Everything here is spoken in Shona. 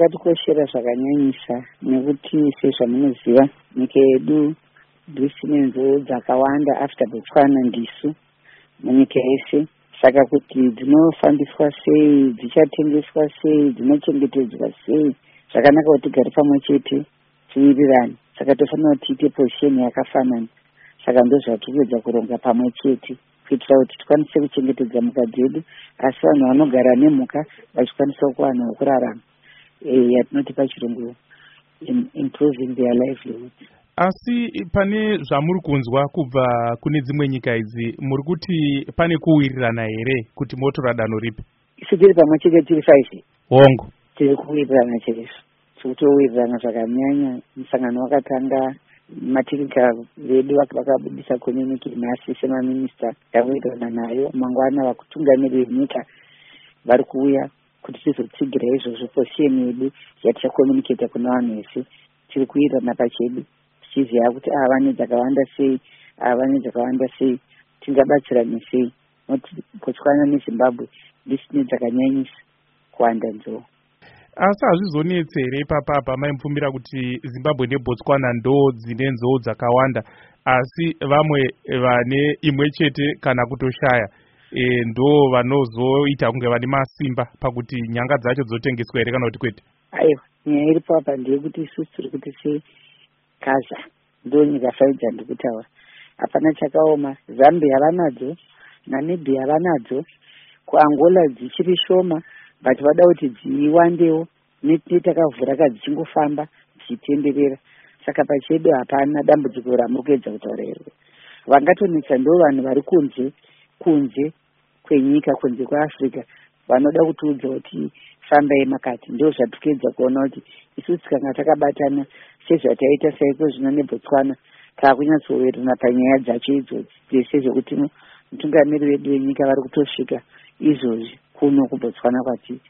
zvakatikoshera zvakanyanyisa nekuti sezvamunoziva nyika yedu ndisine nzou dzakawanda after Botswana ndisu munyika yese. Saka kuti dzinofambiswa sei, dzichatengeswa sei, dzinochengetedzwa sei, zvakanaka kuti tigare pamwe chete tiwirirane. Saka tofanira kuti tiite position yakafanana. Saka ndozvatikuedza kuronga pamwe chete kuitira kuti tikwanise kuchengetedza mhuka dzedu, asi vanhu vanogara nemhuka vachikwanisa kuwana wokurarama, yatinoti pachirungu improving their livelihood. Asi pane zvamuri kunzwa kubva kune dzimwe nyika idzi, muri kuti pane kuwirirana here kuti motora danho ripi? Isu tiri pamwe chete tiri 5 hongo tiri kuwirirana chaizvo, tikutowirirana zvakanyanya. Musangano wakatanga, mateknical vedu vakabudisa community nhasi semaminista yawirirana nayo. Mangwana vakutungamirira nyika vari kuuya kuti tizotsigira izvozvo position yedu yatichakomunicata kuna vanhu vese. Tiri kuwirirana pachedu tichiziva kuti vane dzakawanda sei, vane dzakawanda sei, tingabatsirana sei. Noti Botswana neZimbabwe ndisine dzakanyanyisa kuwanda nzou. Asi hazvizonetse here ipapapa maimupfumbira kuti Zimbabwe neBotswana ndo dzine nzou dzakawanda, asi vamwe vane imwe chete kana kutoshaya ndo vanozoita kunge vane masimba pakuti nyanga dzacho dzotengeswa here kana kuti kwete? Aiwa, nyaya iri papa ndeyekuti isusu tiri kuti seGaza ndo nyika 5 dzandikutaura, hapana chakaoma. Zambia vanadzo, Namibia vanadzo, kuAngola dzichiri shoma, but vada kuti dziwandewo. Netakavhura kadzichingofamba dzichitenderera. Saka pachedu hapana dambudziko ramuri kuedza kutaura iro. Vangatonetsa ndo vanhu vari kunze kwenyika, kunze kweAfrica, vanoda kutiudza kuti fambai makati. Ndo zvatikuedza kuona kuti isusu tikanga takabatana sezvataita saiko zvino neBotswana, takunyatsowirirana panyaya dzacho idzodzi dzese, zvekuti mutungamiri wedu wenyika vari kutosvika izvozvi kuno kuBotswana kwatiri.